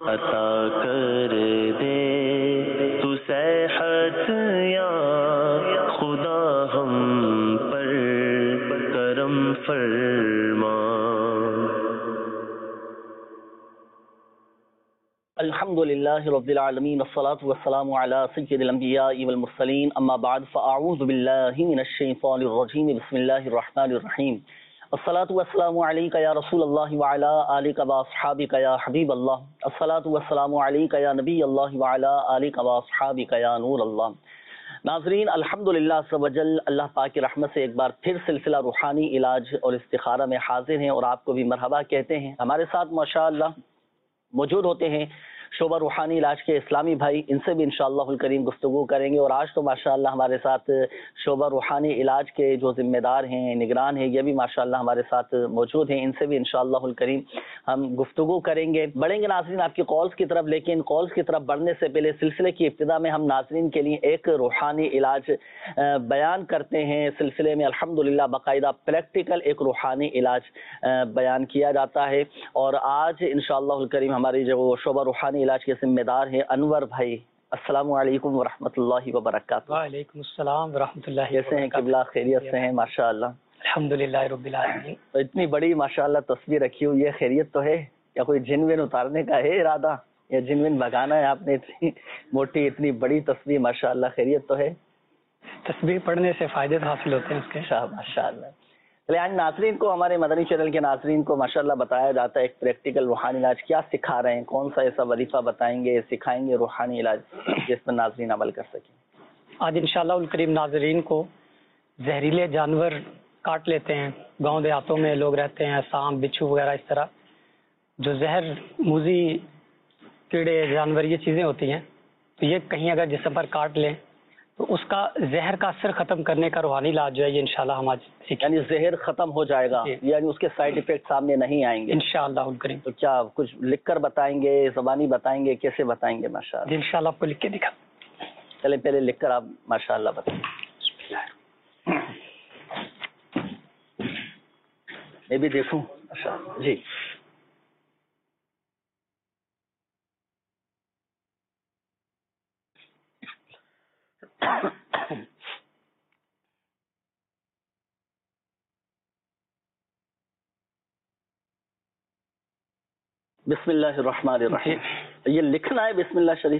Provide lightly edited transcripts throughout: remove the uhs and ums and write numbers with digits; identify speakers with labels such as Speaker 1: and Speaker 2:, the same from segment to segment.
Speaker 1: عطا کر دے تو صحت یا خدا ہم پر کرم فرما.
Speaker 2: الحمد للہ رب العالمین والصلاة والسلام علی سید الانبیاء والمرسلین اما بعد فاعوذ باللہ من الشیطان الرجیم بسم اللہ الرحمن الرحیم. الصلاة والسلام علیک یا رسول اللہ وعلی آلک واصحابک یا حبیب اللہ. الصلاة والسلام علیک یا نبی اللہ وعلی آلک واصحابک یا نور اللہ. ناظرین الحمدللہ عز و جل اللہ پاک کی رحمت سے ایک بار پھر سلسلہ روحانی علاج اور استخارہ میں حاضر ہیں اور آپ کو بھی مرحبا کہتے ہیں. ہمارے ساتھ ماشاءاللہ موجود ہوتے ہیں شعبہ روحانی علاج کے اسلامی بھائی، ان سے بھی انشاءاللہ الکریم گفتگو کریں گے. اور آج تو ماشاءاللہ ہمارے ساتھ شعبہ روحانی علاج کے جو ذمہ دار ہیں، نگران ہیں، یہ بھی ماشاءاللہ ہمارے ساتھ موجود ہیں. ان سے بھی انشاءاللہ الکریم ہم گفتگو کریں گے. بڑھیں گے ناظرین آپ کی کالز کی طرف، لیکن کالز کی طرف بڑھنے سے پہلے سلسلے کی ابتدا میں ہم ناظرین کے لیے ایک روحانی علاج بیان کرتے ہیں. سلسلے میں الحمدللہ باقاعدہ پریکٹیکل ایک روحانی علاج بیان کیا جاتا ہے. اور آج انشاءاللہ الکریم ہماری جو شعبہ روحانی علاج کے ذمہ دار ہیں انور بھائی. السلام علیکم ورحمۃ اللہ وبرکاتہ.
Speaker 3: وعلیکم السلام ورحمۃ اللہ.
Speaker 2: کیسے ہیں قبلہ؟ خیریت سے ہیں؟ ماشاءاللہ
Speaker 3: الحمدللہ رب العالمین.
Speaker 2: تو اتنی بڑی ماشاءاللہ تصویر رکھی ہوئی ہے، خیریت تو ہے؟ یا کوئی جن ون اتارنے کا ہے ارادہ یا جن ون بھگانا ہے آپ نے؟ اتنی موٹی اتنی بڑی تصویر ماشاءاللہ، خیریت تو ہے؟
Speaker 3: تصویر پڑھنے سے فائدے تو حاصل ہوتے ہیں اس کے.
Speaker 2: ماشاءاللہ. چلے آج ناظرین کو، ہمارے مدنی چینل کے ناظرین کو ماشاءاللہ بتایا جاتا ہے ایک پریکٹیکل روحانی علاج کیا سکھا رہے ہیں، کون سا ایسا وظیفہ بتائیں گے، سکھائیں گے روحانی علاج جس پر ناظرین عمل کر سکیں.
Speaker 3: آج انشاءاللہ الکریم ناظرین کو زہریلے جانور کاٹ لیتے ہیں، گاؤں دیہاتوں میں لوگ رہتے ہیں، سانپ بچھو وغیرہ اس طرح جو زہر موذی کیڑے جانور یہ چیزیں ہوتی ہیں، تو یہ کہیں اگر جسم پر کاٹ لیں تو اس کا زہر کا اثر ختم کرنے کا روحانی علاج جو ہے یہ انشاءاللہ ہم آج سیکھیں.
Speaker 2: یعنی زہر ختم ہو جائے گا، یعنی اس کے سائیڈ ایفیکٹ سامنے نہیں آئیں گے
Speaker 3: انشاءاللہ الکریم.
Speaker 2: تو کیا کچھ لکھ کر بتائیں گے، زبانی بتائیں گے، کیسے بتائیں گے؟ ماشاءاللہ
Speaker 3: انشاءاللہ آپ کو لکھ کے دکھا.
Speaker 2: چلے پہلے لکھ کر آپ ماشاءاللہ بتائیں. میں بھی دیکھوں. جی بسم اللہ الرحمن الرحیم. یہ لکھنا ہے بسم اللہ شریف؟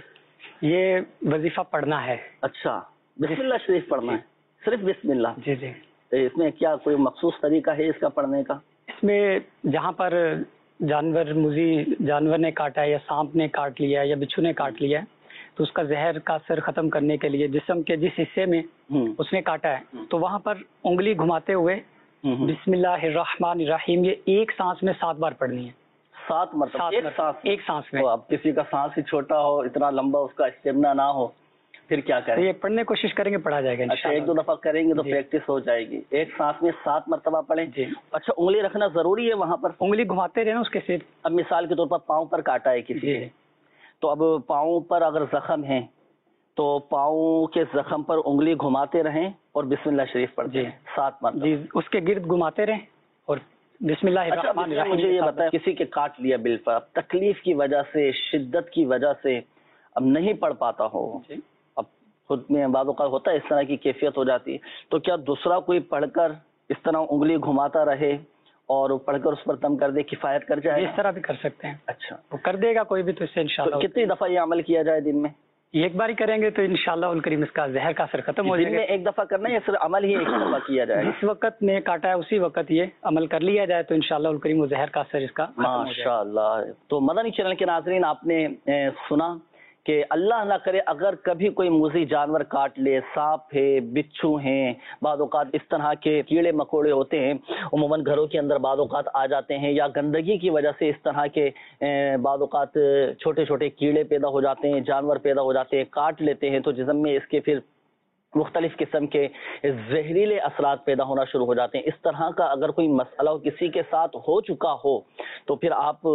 Speaker 3: یہ وظیفہ پڑھنا ہے.
Speaker 2: اچھا بسم اللہ شریف پڑھنا ہے، صرف بسم اللہ؟
Speaker 3: جی جی.
Speaker 2: اس میں کیا کوئی مخصوص طریقہ ہے اس کا پڑھنے کا؟
Speaker 3: اس میں جہاں پر جانور موذی جانور نے کاٹا ہے یا سانپ نے کاٹ لیا ہے یا بچھو نے کاٹ لیا ہے تو اس کا زہر کا اثر ختم کرنے کے لیے جسم کے جس حصے میں اس نے کاٹا ہے تو وہاں پر انگلی گھماتے ہوئے بسم اللہ الرحمن الرحیم یہ ایک سانس میں 7 بار پڑھنی ہے.
Speaker 2: 7 مرتبہ
Speaker 3: ایک سانس میں.
Speaker 2: اب کسی کا سانس ہی چھوٹا ہو، اتنا لمبا اس کا اسٹیمنا نہ ہو، پھر کیا کریں؟
Speaker 3: یہ پڑھنے کی کوشش کریں گے، پڑھا جائے گا.
Speaker 2: اچھا 1-2 دفعہ کریں گے تو پریکٹس ہو جائے گی. ایک سانس میں 7 مرتبہ پڑھیں. اچھا انگلی رکھنا ضروری ہے وہاں پر؟
Speaker 3: انگلی گھماتے رہنا اس کے صرف.
Speaker 2: اب مثال کے طور پر پاؤں پر کاٹا ہے کسی نے، تو اب پاؤں پر اگر زخم ہے تو پاؤں کے زخم پر انگلی گھماتے رہیں اور بسم اللہ شریف پڑھتے ہیں 7 مرتبہ.
Speaker 3: جی اس کے گرد گھماتے رہیں اور بسم اللہ الرحمن الرحیم.
Speaker 2: مجھے یہ بتائیں کسی کے کاٹ لیا بل پر، اب تکلیف کی وجہ سے، شدت کی وجہ سے اب نہیں پڑھ پاتا ہو، اب خود میں بعض اوقات ہوتا ہے اس طرح کی کیفیت ہو جاتی ہے، تو کیا دوسرا کوئی پڑھ کر اس طرح انگلی گھماتا رہے اور پڑھ کر اس پر دم کر دے، کفایت کر جائے؟
Speaker 3: اس طرح بھی کر سکتے ہیں.
Speaker 2: اچھا
Speaker 3: وہ کر دے گا کوئی بھی تو اس سے انشاءاللہ.
Speaker 2: کتنی دفعہ یہ عمل کیا جائے دن میں؟
Speaker 3: ایک بار ہی کریں گے تو انشاءاللہ الکریم اس کا زہر کا اثر ختم ہو جائے گا.
Speaker 2: دن میں ایک دفعہ کرنا ہے یا صرف عمل ہی ایک دفعہ کیا جائے؟
Speaker 3: جس وقت نے کاٹا ہے اسی وقت یہ عمل کر لیا جائے تو انشاءاللہ الکریم وہ زہر کا اثر اس کا
Speaker 2: ماشاءاللہ. تو مدنی چینل کے ناظرین آپ نے سنا کہ اللہ نہ کرے اگر کبھی کوئی موذی جانور کاٹ لے، سانپ ہے، بچھو ہیں، بعض اوقات اس طرح کے کیڑے مکوڑے ہوتے ہیں عموماً گھروں کے اندر بعض اوقات آ جاتے ہیں، یا گندگی کی وجہ سے اس طرح کے بعض اوقات چھوٹے چھوٹے کیڑے پیدا ہو جاتے ہیں، جانور پیدا ہو جاتے ہیں، کاٹ لیتے ہیں تو جسم میں اس کے پھر مختلف قسم کے زہریلے اثرات پیدا ہونا شروع ہو جاتے ہیں. اس طرح کا اگر کوئی مسئلہ کسی کے ساتھ ہو چکا ہو تو پھر آپ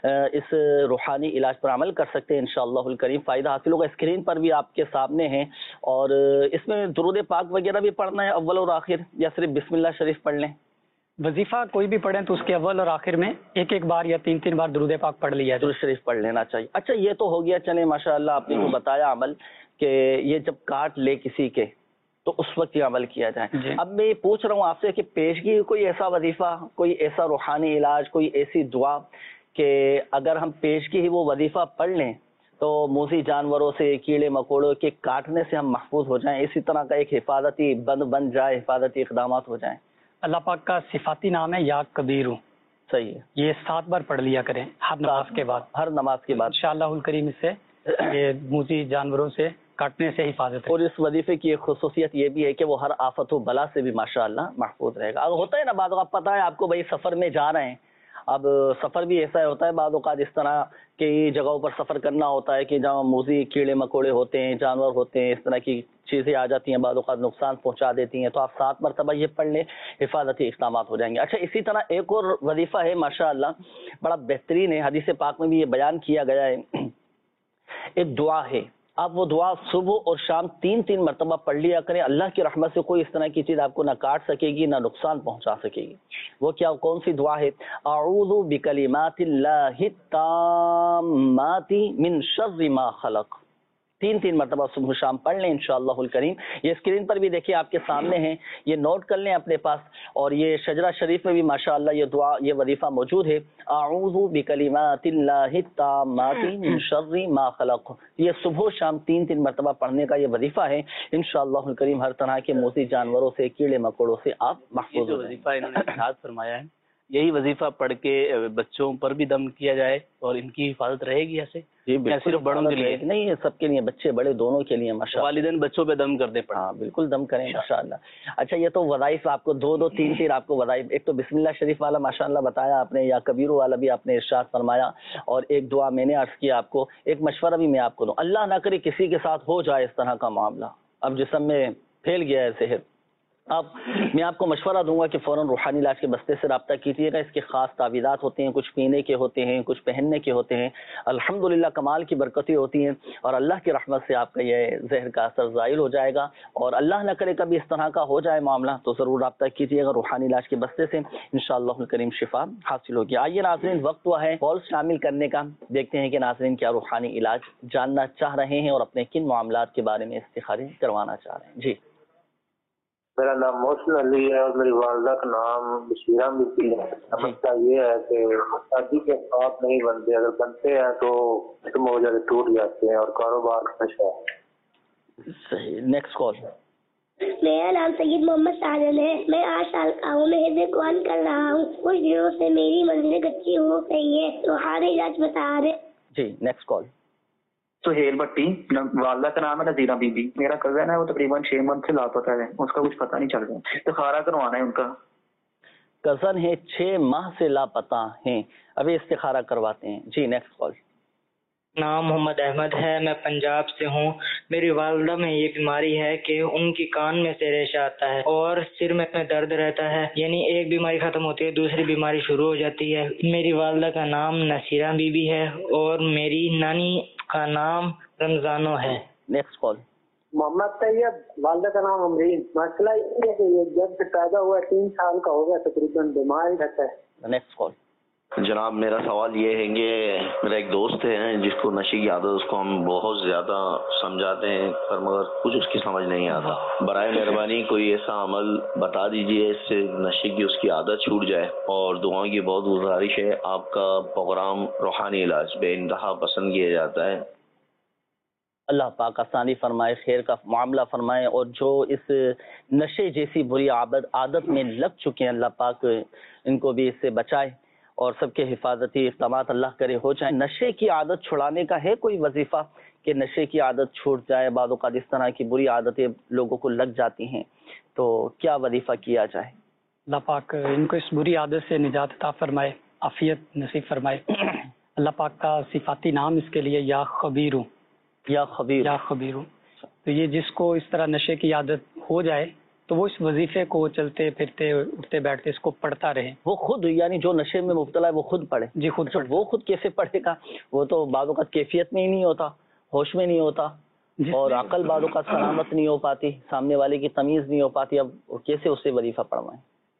Speaker 2: اس روحانی علاج پر عمل کر سکتے ہیں انشاءاللہ الکریم. فائدہ حاصل ہوگا. اسکرین پر بھی آپ کے سامنے ہیں. اور اس میں درود پاک وغیرہ بھی پڑھنا ہے اول اور آخر یا صرف بسم اللہ شریف پڑھ لیں؟
Speaker 3: वजीफा कोई भी पढ़ें तो उसके अव्वल और आखिर में एक एक बार या तीन तीन बार दुरूद पाक पढ़ लिया जाए।
Speaker 2: दुरूद शरीफ पढ़ लेना चाहिए। अच्छा ये तो हो गया, चले माशाअल्लाह आपने को बताया अमल कि ये जब काट ले किसी के तो उस वक्त ये अमल किया जाए। अब मैं ये पूछ रहा हूँ आपसे कि पेशगी कोई ऐसा वजीफा, कोई ऐसा रूहानी इलाज, कोई ऐसी दुआ कि अगर हम पेशगी ही वो वजीफा पढ़ लें तो मूसी जानवरों से, कीड़े मकोड़ों के काटने से हम महफूज हो जाएं, इसी तरह का एक हिफाजती बंद बन जाए, हिफाजती इक़दामात हो जाएं।
Speaker 3: अल्लाह पाक का सिफाती नाम है या कबीरू।
Speaker 2: सही है,
Speaker 3: ये 7 बार पढ़ लिया करें हर नमाज के बाद।
Speaker 2: हर नमाज के बाद
Speaker 3: इंशाअल्लाहुल करीम इससे ये मूसी जानवरों से काटने से हिफाजत है।
Speaker 2: और इस वजीफे की एक खुसूसियत ये भी है कि वो हर आफत व बला से भी माशाअल्लाह महफूज रहेगा। अब होता है ना बाद आप पता है आपको भाई सफ़र में जा रहे हैं, अब सफ़र भी ऐसा होता है बाद औक़ात इस तरह की जगहों पर सफ़र करना होता है कि जहाँ मूजी कीड़े मकोड़े होते हैं, जानवर होते हैं, इस तरह की चीज़ें आ जाती हैं, बाद औक़ात नुकसान पहुँचा देती हैं, तो आप 7 मरतबा ये पढ़ लें, हिफाजती इक़दामात हो जाएंगे। अच्छा इसी तरह एक और वजीफ़ा है माशाअल्लाह बड़ा बेहतरीन है, हदीस पाक में भी ये बयान किया गया है, एक दुआ है, आप वो दुआ सुबह और शाम 3-3 मरतबा पढ़ लिया करें। अल्लाह की रहमत से कोई इस तरह की चीज़ आपको ना काट सकेगी ना नुकसान पहुंचा सकेगी। वो क्या, कौन सी दुआ है? अऊज़ु बिकलिमातिल्लाहि ताम्माति मिन शर्रि मा खलक़। 3-3 मरतबा सुबह शाम पढ़ लें इंशाअल्लाहुल करीम। ये स्क्रीन पर भी देखिए आपके सामने है, ये नोट कर लें अपने पास। और ये शजरा शरीफ में भी माशाअल्लाह ये दुआ, ये वजीफा मौजूद है, अऊज़ु बिकलिमातिल्लाहि ताम्माति मिन शर्रि मा खलक़। ये सुबह शाम 3-3 मरतबा पढ़ने का ये वजीफा है। इंशाअल्लाहुल करीम हर तरह के मूसी जानवरों से, कीड़े मकोड़ों से आप महफूज हो।
Speaker 4: वजीफा इन्होंने इरशाद फरमाया है, यही वजीफा पढ़ के बच्चों पर भी दम किया जाए और इनकी हिफाजत रहेगी ऐसे?
Speaker 2: जी बिल्कुल,
Speaker 4: सिर्फ बड़ों के लिए
Speaker 2: नहीं, ये सबके लिए, बच्चे बड़े दोनों के लिए माशाअल्लाह।
Speaker 4: वालिदैन बच्चों पे दम कर दे।
Speaker 2: हाँ बिल्कुल दम करें माशाअल्लाह। अच्छा ये तो वज़ाइफ आपको 2-2 3-3 आपको वज़ाइफ, एक तो बिस्मिल्लाह शरीफ वाला माशाअल्लाह बताया आपने, या कबीरू वाला भी आपने इरशाद फरमाया, और एक दुआ मैंने अर्ज़ किया आपको। एक मशवरा भी मैं आपको दूं, अल्लाह ना करे किसी के साथ हो जाए इस तरह का मामला, अब जिस्म में फैल गया है सेहर, अब मैं आपको मशवरा दूंगा कि फ़ौरन रूहानी इलाज के बस्ते से रब्ता कीजिएगा। इसके ख़ास तावीज़ात होते हैं, कुछ पीने के होते हैं, कुछ पहनने के होते हैं, अल्हम्दुलिल्लाह कमाल की बरकतें होती हैं, और अल्लाह की रहमत से आपका ये जहर का असर ज़ाइल हो जाएगा। और अल्लाह न करे कभी इस तरह का हो जाए मामला तो ज़रूर रब्ता कीजिएगा रूहानी इलाज के बस्ते से, इंशाअल्लाह करीम शिफा हासिल होगी। आइए नाज़रीन, वक्त हुआ है कॉल शामिल करने का। देखते हैं कि नाज़रीन क्या रूहानी इलाज जानना चाह रहे हैं और अपने किन मामलात के बारे में इस्तिखारे करवाना चाह रहे हैं। जी,
Speaker 5: मेरा नाम मोहसिन अली है और मेरी वालदा का नाम बशीरा बीबी है। समस्या ये है कि शादी के साथ नहीं बनते, अगर बनते हैं तो खत्म हो जाते, टूट जाते हैं, और कारोबार नशा है।
Speaker 2: सही, नेक्स्ट कॉल।
Speaker 6: मेरा नाम सैयद मोहम्मद साजन है, मैं 8 साल का हूँ, मैं हिफ्ज़ कुरान कर रहा हूँ। कुछ दिनों से मेरी मंजिलें कच्ची हो रही है, तो हर इलाज बता रहे।
Speaker 2: जी नेक्स्ट कॉल।
Speaker 7: सुहेल भट्टी, वालदा का नाम है नजीरा बीबी। मेरा कज़न है, वो तकरीबन 6 मंथ से लापता है, उसका कुछ पता नहीं चल रहा, इस्तिखारा करवाना है उनका।
Speaker 2: कज़न है 6 माह से लापता हैं, अभी इस्तिखारा करवाते हैं। जी नेक्स्ट कॉल।
Speaker 8: नाम मोहम्मद अहमद है, मैं पंजाब से हूँ। मेरी वालदा में ये बीमारी है कि उनकी कान में से रेशा आता है और सिर में दर्द रहता है, यानी एक बीमारी खत्म होती है दूसरी बीमारी शुरू हो जाती है। मेरी वालदा का नाम नसीरा बीबी है और मेरी नानी का नाम रमजानो है।
Speaker 2: Next call.
Speaker 5: मोहम्मद तैयब, वालदा का नाम अमरीन। मसला ये है कि ये जब से पैदा हुआ 3 साल का हो गया तकरीबन, बीमार रहता है।
Speaker 2: Next call.
Speaker 9: जनाब मेरा सवाल ये है कि मेरा एक दोस्त है जिसको नशे की आदत, उसको हम बहुत ज़्यादा समझाते हैं पर मगर कुछ उसकी समझ नहीं आता। बराए मेहरबानी कोई ऐसा अमल बता दीजिए इससे नशे की उसकी आदत छूट जाए, और दुआओं की बहुत गुजारिश है। आपका प्रोग्राम रूहानी इलाज बेइंतहा पसंद किया जाता है।
Speaker 2: अल्लाह पाक आसानी फरमाए, खैर का मामला फरमाए, और जो इस नशे जैसी बुरी आदत में लग चुके हैं अल्लाह पाक इनको भी इससे बचाए और सबके हिफाजती इक़दामात अल्लाह करे हो जाए। नशे की आदत छुड़ाने का है कोई वजीफ़ा कि नशे की आदत छूट जाए? बाद औक़ात इस तरह की बुरी आदतें लोगों को लग जाती हैं, तो क्या वजीफ़ा किया जाए?
Speaker 3: अल्लाह पाक इनको इस बुरी आदत से निजात अता फरमाए, आफियत नसीब फरमाए। अल्लाह पाक का सिफाती नाम इसके लिए या खबीरू,
Speaker 2: या खबीर,
Speaker 3: या खबीरू। तो ये जिसको इस तरह नशे की आदत हो जाए तो वो इस वजीफे को चलते फिरते उठते बैठते इसको पढ़ता रहे।
Speaker 2: वो खुद, यानी जो नशे में मुब्तला है वो खुद पढ़े?
Speaker 3: जी खुद पढ़े।
Speaker 2: वो खुद कैसे पढ़ेगा? वो तो बादों का कैफियत में ही नहीं होता, होश में नहीं होता, और अकल बादों का सलामत नहीं हो पाती, सामने वाले की तमीज़ नहीं हो पाती, अब कैसे उससे वजीफा पढ़वाएं?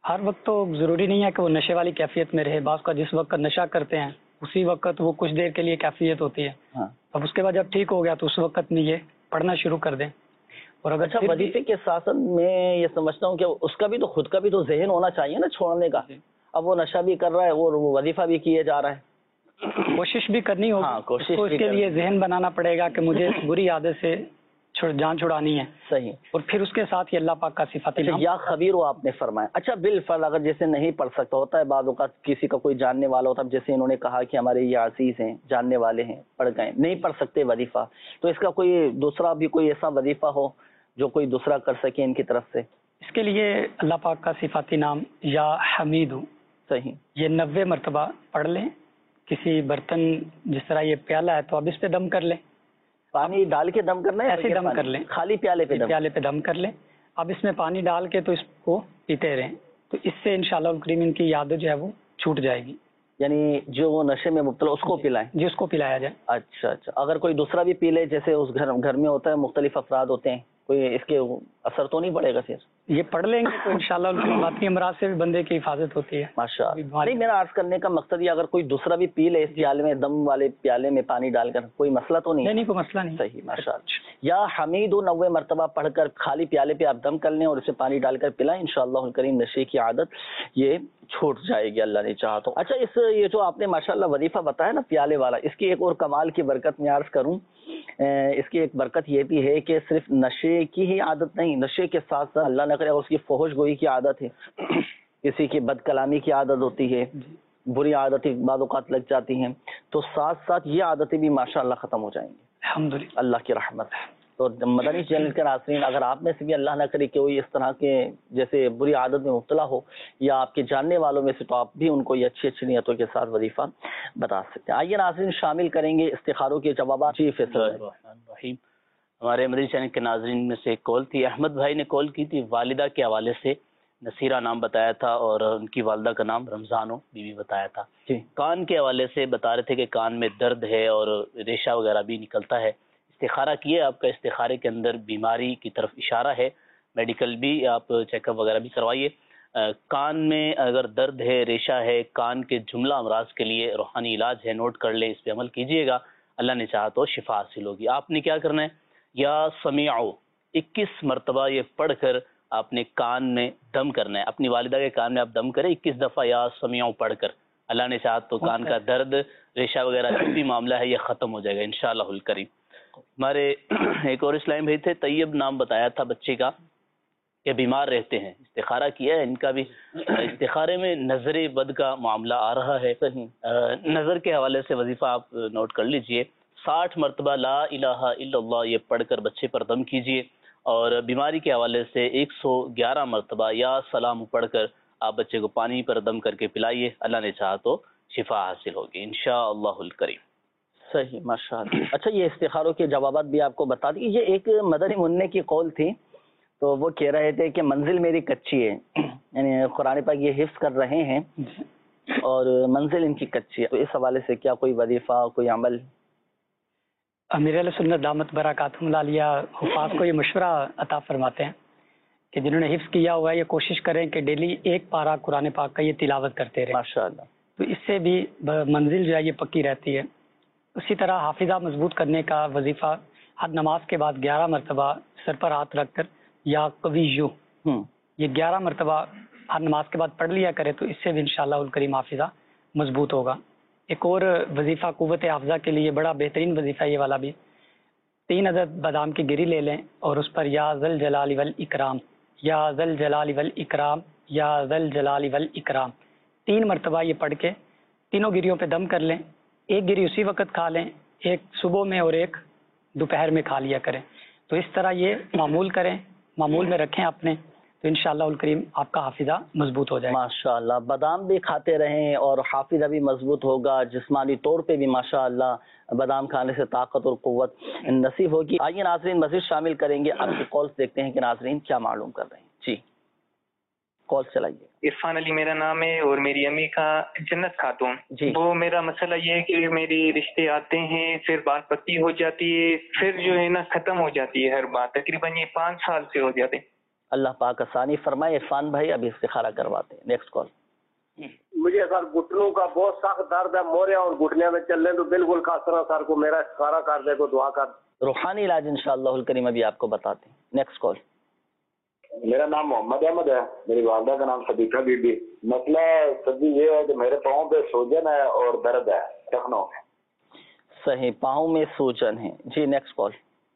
Speaker 3: ہر وقت تو ضروری نہیں ہے کہ وہ نشے والی کیفیت میں رہے. بعض کا جس وقت نشہ کرتے ہیں اسی وقت وہ کچھ دیر کے لیے کیفیت ہوتی ہے. اب اس کے بعد جب ٹھیک ہو گیا تو اس وقت میں یہ پڑھنا شروع کر دیں. اور اگر
Speaker 2: اچھا وظیفے کے ساتھ میں یہ سمجھتا ہوں کہ اس کا بھی تو خود کا بھی تو ذہن ہونا چاہیے نا چھوڑنے کا. اب وہ نشہ بھی کر رہا ہے اور وہ وظیفہ بھی کیے جا رہا ہے.
Speaker 3: کوشش بھی کرنی ہوگی. اس کے لیے ذہن بنانا پڑے گا کہ مجھے اس بری عادت سے جان چھڑانی ہے.
Speaker 2: صحیح. اور
Speaker 3: پھر اس کے ساتھ یہ اللہ پاک کا صفات نام
Speaker 2: یا خبیر ہو آپ نے فرمایا. اچھا بالفعل اگر جیسے نہیں پڑھ سکتا ہوتا ہے بعض اوقات کسی کا کوئی جاننے والا ہوتا ہے, جیسے انہوں نے کہا کہ ہمارے یہ عزیز ہیں جاننے والے ہیں پڑھ گئے نہیں پڑھ سکتے وظیفہ, تو اس کا کوئی دوسرا بھی کوئی ایسا وظیفہ ہو جو کوئی دوسرا کر سکے ان کی طرف سے؟
Speaker 3: اس کے لیے اللہ پاک کا صفاتی نام یا حمید ہوں.
Speaker 2: صحیح.
Speaker 3: یہ 90 مرتبہ پڑھ لیں. کسی برتن جس طرح یہ پیالہ ہے تو اب اس پہ دم کر لیں.
Speaker 2: پانی ڈال کے دم کرنا ہے
Speaker 3: ایسے دم کر لیں,
Speaker 2: خالی پیالے پہ
Speaker 3: دم کر لیں. اب اس میں پانی ڈال کے تو اس کو پیتے رہیں, تو اس سے انشاءاللہ الکریم ان کی عادت جو ہے وہ چھوٹ جائے گی.
Speaker 2: یعنی جو وہ نشے میں مبتلا اس کو پلائیں؟
Speaker 3: جی اس کو پلایا جائے.
Speaker 2: اچھا اچھا. اگر کوئی دوسرا بھی پی لے, جیسے اس گھر میں ہوتا ہے مختلف افراد ہوتے ہیں, کوئی اس کے اثر تو نہیں پڑے گا پھر؟
Speaker 3: یہ پڑھ لیں گے تو انشاءاللہ باطنی امراض سے بھی بندے کی حفاظت ہوتی ہے.
Speaker 2: ماشاء اللہ. نہیں میرا عرض کرنے کا مقصد یہ اگر کوئی دوسرا بھی پی لے اس پیالے میں, دم والے پیالے میں پانی ڈال کر, کوئی مسئلہ تو نہیں؟
Speaker 3: نہیں کوئی مسئلہ نہیں.
Speaker 2: صحیح ماشاء اللہ. یا حمید 90 مرتبہ پڑھ کر خالی پیالے پہ آپ دم کر لیں اور اسے پانی ڈال کر پلائیں, انشاءاللہ الکریم نشے کی عادت یہ چھوٹ جائے گی اللہ نے چاہا تو. اچھا یہ جو آپ نے ماشاءاللہ وظیفہ بتایا نا پیالے والا, اس کی ایک اور کمال کی برکت میں عرض کروں. اس کی ایک برکت یہ بھی ہے کہ صرف نشے کی ہی عادت نہیں, نشے کے ساتھ ساتھ اللہ نہ کرے اس کی فحش گوئی کی عادت ہے, کسی کی بد کلامی کی عادت ہوتی ہے, بری عادتیں بعض اوقات لگ جاتی ہیں, تو ساتھ ساتھ یہ عادتیں بھی ماشاءاللہ ختم ہو جائیں گی
Speaker 3: الحمدللہ
Speaker 2: اللہ کی رحمت ہے. تو مدنی چینل کے ناظرین اگر آپ میں سے بھی اللہ نہ کرے کہ کوئی اس طرح کے جیسے بری عادت میں مبتلا ہو یا آپ کے جاننے والوں میں سے, تو آپ بھی ان کو یہ اچھی اچھی نیتوں کے ساتھ وظیفہ بتا سکتے ہیں. آئیے ناظرین شامل کریں گے استخاروں کے جوابات. جی فیصل
Speaker 4: ہمارے مدنی چینل کے ناظرین میں سے ایک کال تھی, احمد بھائی نے کال کی تھی, والدہ کے حوالے سے نصیرہ نام بتایا تھا اور ان کی والدہ کا نام رمضانو بیوی بتایا تھا. کان کے حوالے سے بتا رہے تھے کہ کان میں درد ہے اور ریشہ وغیرہ بھی نکلتا ہے. استخارہ کیے, آپ کا استخارے کے اندر بیماری کی طرف اشارہ ہے, میڈیکل بھی آپ چیک اپ وغیرہ بھی کروائیے. کان میں اگر درد ہے, ریشہ ہے, کان کے جملہ امراض کے لیے روحانی علاج ہے, نوٹ کر لیں, اس پہ عمل کیجئے گا, اللہ نے چاہا تو شفا حاصل ہوگی. آپ نے کیا کرنا ہے, یا سمیعو 21 مرتبہ یہ پڑھ کر آپ نے کان میں دم کرنا ہے. اپنی والدہ کے کان میں آپ دم کریں 21 دفعہ یا سمیعو پڑھ کر, اللہ نے چاہا تو کان کا درد, ریشہ وغیرہ جو بھی معاملہ ہے یہ ختم ہو جائے گا انشاءاللہ الکریم. ہمارے ایک اور اسلام بھائی تھے, طیب نام بتایا تھا بچے کا, کہ بیمار رہتے ہیں, استخارہ کیا ہے, ان کا بھی استخارے میں نظر بد کا معاملہ آ رہا ہے. نظر کے حوالے سے وظیفہ آپ نوٹ کر لیجئے, 60 مرتبہ لا الہ الا اللہ یہ پڑھ کر بچے پر دم کیجئے, اور بیماری کے حوالے سے 111 مرتبہ یا سلام پڑھ کر آپ بچے کو پانی پر دم کر کے پلائیے, اللہ نے چاہا تو شفا حاصل ہوگی انشاءاللہ الکریم.
Speaker 2: صحیح ماشاء اللہ. اچھا یہ استخاروں کے جوابات بھی آپ کو بتا دیں. یہ ایک مدنی منع کی قول تھی, تو وہ کہہ رہے تھے کہ منزل میری کچی ہے, یعنی قرآن پاک یہ حفظ کر رہے ہیں اور منزل ان کی کچی ہے, تو اس حوالے سے کیا کوئی وظیفہ کوئی عمل؟
Speaker 3: امیر علیہ سنت دامت برکاتہم العالیہ حفاظ کو یہ مشورہ عطا فرماتے ہیں کہ جنہوں نے حفظ کیا ہوا ہے یہ کوشش کریں کہ ڈیلی ایک پارہ قرآن پاک کا یہ تلاوت کرتے رہیں
Speaker 2: ماشاء اللہ,
Speaker 3: تو اس سے بھی منزل جو ہے یہ پکی رہتی ہے. اسی طرح حافظہ مضبوط کرنے کا وظیفہ ہر نماز کے بعد 11 مرتبہ سر پر ہاتھ رکھ کر یا قویو یہ 11 مرتبہ ہر نماز کے بعد پڑھ لیا کرے, تو اس سے بھی انشاءاللہ الکریم حافظہ مضبوط ہوگا. ایک اور وظیفہ قوت حافظہ کے لیے بڑا بہترین وظیفہ یہ والا بھی, 3 عدد بادام کی گری لے لیں اور اس پر یا ذل جلال والاکرام, یا ذل جلال والاکرام, یا ذل جلال والاکرام 3 مرتبہ یہ پڑھ کے تینوں گریوں پہ دم کر لیں. ایک گری اسی وقت کھا لیں, ایک صبح میں اور ایک دوپہر میں کھا لیا کریں. تو اس طرح یہ معمول کریں, معمول میں رکھیں اپنے, تو انشاءاللہ الکریم آپ کا حافظہ مضبوط ہو جائے گا.
Speaker 2: ماشاءاللہ. بادام بھی کھاتے رہیں اور حافظہ بھی مضبوط ہوگا, جسمانی طور پہ بھی ماشاءاللہ بادام کھانے سے طاقت اور قوت نصیب ہوگی. آئیے ناظرین مزید شامل کریں گے, آپ کی کالز دیکھتے ہیں کہ ناظرین کیا معلوم کر رہے ہیں. جی کال چلائیے.
Speaker 10: عرفان علی میرا نام ہے اور میری امی کا جنت خاتون.
Speaker 2: جی.
Speaker 10: وہ میرا مسئلہ یہ ہے کہ میری رشتے آتے ہیں, پھر بات پکی ہو جاتی ہے, پھر جو ہے نا ختم ہو جاتی ہے ہر بات. تقریباً یہ 5 سال سے ہو جاتے ہیں.
Speaker 2: اللہ پاک آسانی فرمائے. عرفان بھائی ابھی استخارہ کرواتے ہیں. Next call.
Speaker 11: مجھے سر گھٹنوں کا بہت سخت درد ہے, موریا اور گھٹنے میں چل رہے تو بالکل خاصا سر کو میرا استخارہ کر دے, کو دعا کر.
Speaker 2: روحانی علاج انشاءاللہ الکریم ابھی آپ کو بتاتے ہیں. Next call.
Speaker 12: میرا نام محمد احمد ہے, میری والدہ کا نام صدیقہ بی بی. مسئلہ سبھی یہ ہے کہ میرے پاؤں پہ سوجن ہے اور درد ہے ٹخنوں میں.
Speaker 2: صحیح, پاؤں میں سوجن ہے. جی نیکسٹ کال.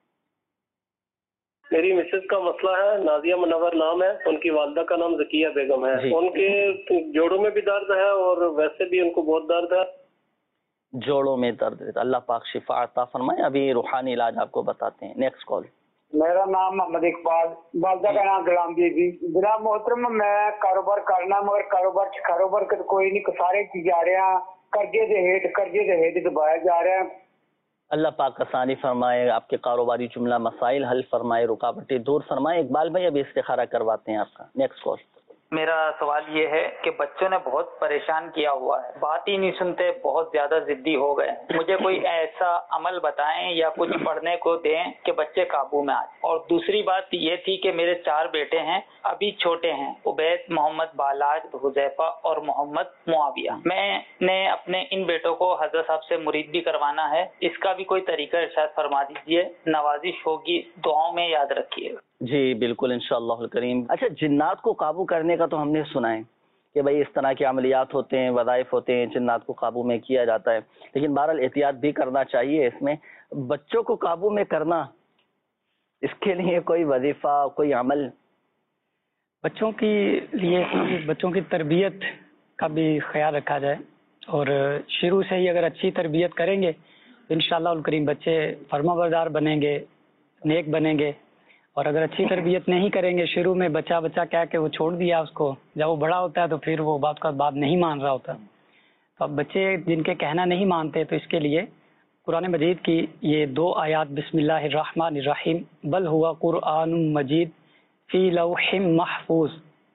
Speaker 11: میری مسز کا مسئلہ ہے, نازیہ منور نام ہے, ان کی والدہ کا نام ذکیہ بیگم ہے. ان کے جوڑوں میں بھی درد ہے اور ویسے بھی ان کو بہت درد ہے.
Speaker 2: جوڑوں میں درد ہے, اللہ پاک شفا عطا فرمائے. ابھی روحانی علاج آپ کو بتاتے ہیں. Next call.
Speaker 13: میرا نام محمد اقبال, والدہ کا نام غلام بی بی. جناب محترم, میں کاروبار کرنا مگر کاروبار کا کوئی نہیں, سارے کی جا رہے ہیں قرضے دے ہیٹ دبائے جا رہے ہیں.
Speaker 2: اللہ پاک آسانی فرمائے, آپ کے کاروباری جملہ مسائل حل فرمائے, رکاوٹیں دور فرمائے. اقبال بھائی ابھی استخارہ کرواتے ہیں آپ کا. Next call.
Speaker 14: میرا سوال یہ ہے کہ بچوں نے بہت پریشان کیا ہوا ہے, بات ہی نہیں سنتے, بہت زیادہ ضدی ہو گئے. مجھے کوئی ایسا عمل بتائیں یا کچھ پڑھنے کو دیں کہ بچے قابو میں آئیں. اور دوسری بات یہ تھی کہ میرے 4 بیٹے ہیں, ابھی چھوٹے ہیں, عبید, محمد بالاج, حذیفہ اور محمد معاویہ. میں نے اپنے ان بیٹوں کو حضرت صاحب سے مرید بھی کروانا ہے, اس کا بھی کوئی طریقہ ارشاد فرما دیجیے, نوازش ہوگی, دعاؤں میں یاد رکھیے.
Speaker 2: جی بالکل انشاءاللہ الکریم. اچھا, جنات کو قابو کرنے کا تو ہم نے سنا ہے کہ بھائی اس طرح کے عملیات ہوتے ہیں, وظائف ہوتے ہیں, جنات کو قابو میں کیا جاتا ہے, لیکن بہرحال احتیاط بھی کرنا چاہیے. اس میں بچوں کو قابو میں کرنا, اس کے لیے کوئی وظیفہ, کوئی عمل؟
Speaker 3: بچوں کے لیے بچوں کی تربیت کا بھی خیال رکھا جائے, اور شروع سے ہی اگر اچھی تربیت کریں گے تو انشاءاللہ الکریم بچے فرما بردار بنیں گے, نیک بنیں گے. اور اگر اچھی تربیت نہیں کریں گے, شروع میں بچہ کہہ کے وہ چھوڑ دیا اس کو, جب وہ بڑا ہوتا ہے تو پھر وہ بات نہیں مان رہا ہوتا. تو اب بچے جن کے کہنا نہیں مانتے, تو اس کے لیے قرآن مجید کی یہ 2 آیات, بسم اللہ الرحمن الرحیم, بل ہوا قرآن مجید فی لوح محفوظ,